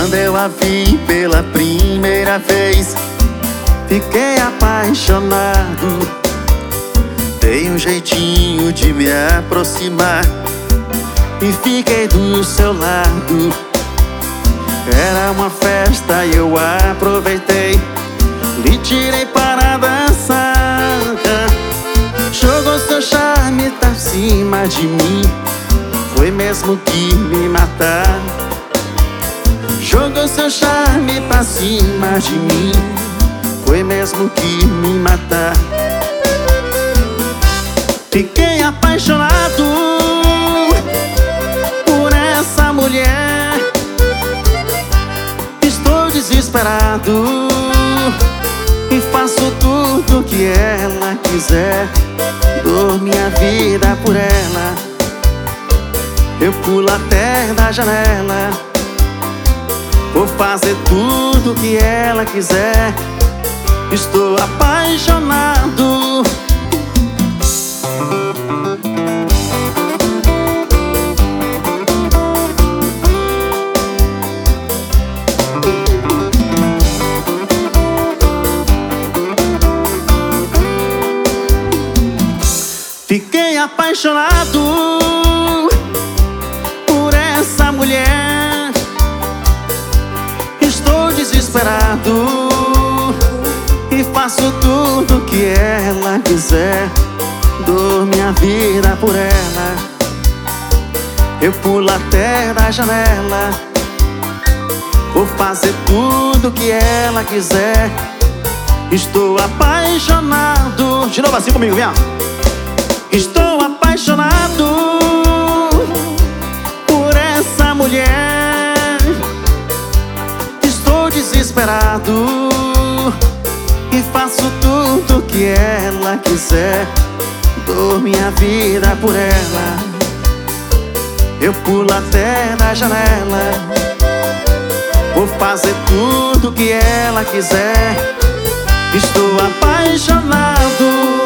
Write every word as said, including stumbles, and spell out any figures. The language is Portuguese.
Quando eu a vi pela primeira vez, fiquei apaixonado. Dei um jeitinho de me aproximar e fiquei do seu lado. Era uma festa e eu aproveitei, lhe tirei para dançar. Jogou seu charme pra cima de mim, foi mesmo que me matar. Jogou seu charme pra cima de mim, foi mesmo que me matar. Fiquei apaixonado por essa mulher. Estou desesperado e faço tudo que ela quiser. Dou minha vida por ela, eu pulo até da janela. Vou fazer tudo que ela quiser. Estou apaixonado. Fiquei apaixonado por essa mulher. Estou desesperado e faço tudo que ela quiser. Dou minha vida por ela, eu pulo até da janela. Vou fazer tudo que ela quiser. Estou apaixonado. De novo assim comigo, vem. Estou apaixonado por essa mulher. Estou desesperado e faço tudo que ela quiser. Dou minha vida por ela, eu pulo até da janela. Vou fazer tudo que ela quiser. Estou apaixonado.